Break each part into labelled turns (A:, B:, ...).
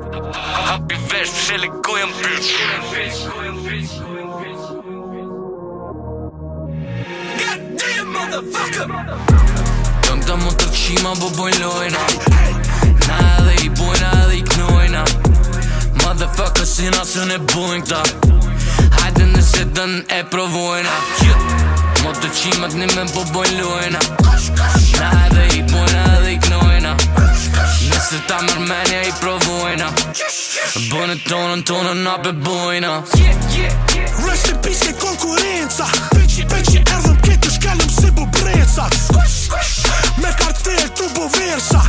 A: Hapi vesh, pshele gojën bitch. Goddamn motherfucker. Dëm të më të qima po bojnë lojna. Na edhe I bojna edhe I knojna. Motherfucker si na së ne bojnë këta. Hajde nëse dën e provojna. Mo të qimat një men po bojnë lojna. Na edhe I bojna edhe I knojna. Nëse ta mërmenja I provojna. Bënë tonën na pe bojna.
B: Rest in peace ke konkurenca. Peci erdhëm këtë shkallëm si bubrecat. Me kartel tu boversa.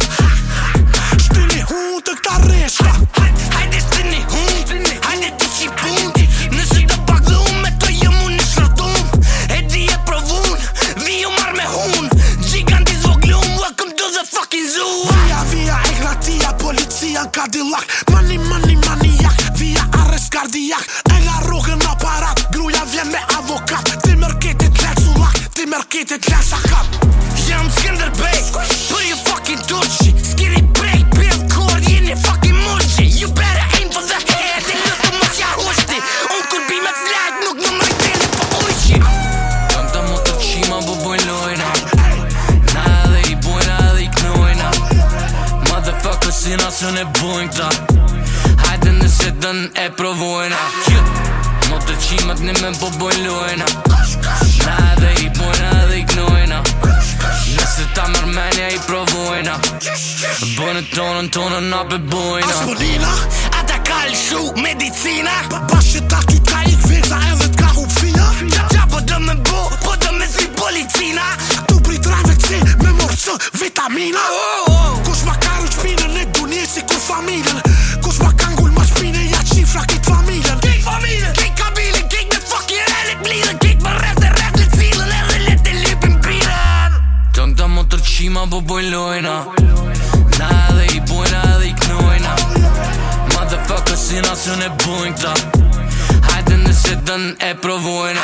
B: Shtini hun të këta reshka.
A: Hajde shtini hun, hajde ti qi pun. Nëse të pak dhe unë me të jëm unë në shërtum. E di e provun, vi ju marrë me hun. Giganti zvoglum, welcome to the fucking zoo.
B: Via e gratia, policia në Cadillac. Maniak, via arrest kardiak. E nga rogën aparat, gruja vjen me avokat. Ti mërketit lek sulak, ti mërketit lek sakat.
A: Jam Skanderbej, për ju fucking tuqi. Skiri break, bill cord, jeni fucking muqi. You better aim for the head, e lutë mos ja hushti. Unë kur bi me flag, nuk në mërteni po ujqi. Kam të mu të qima po bojnë lojna. Na edhe I bojna edhe I knojna. Motherfucker si na së ne bojnë këta. Hajde nëse dën e provojna. Mo të qimat një men po bojnë lojna. Na edhe I bojna edhe I knojna. Nëse ta mërmenja I provojna. Bënë tonën na pe bojna.
B: Aspolina,
A: ata ka lëshu medicina.
B: Bashkë ta ty ka ik veza edhe t'ka hup fina.
A: Qa po dë me bo, po dë me si policina.
B: Këtu prit rajve C me morë vitamina. Kush ma ka rruq pinën e dunje si kur familjen. Kush ma ka ngull ma shpine ja qifra kit familjen.
A: Kik familjen, kik kabilin, kik me fucking relik blidhen. Kik me rreth e rreth le cilën edhe le te lipin biren. Tëng ta mo tërqima po bojnë lojna. Na edhe I bojna edhe I knojna. Motherfucker si na së ne bojnë këta. Hajde nëse dën e provojna.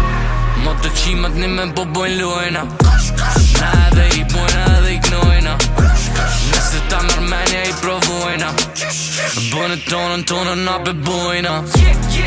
A: Mo të qimat një men po bojnë lojna. Na edhe I bojna edhe I knojna. Nëse ta mërmenja I provojna. Bënë tonën na pe bojna.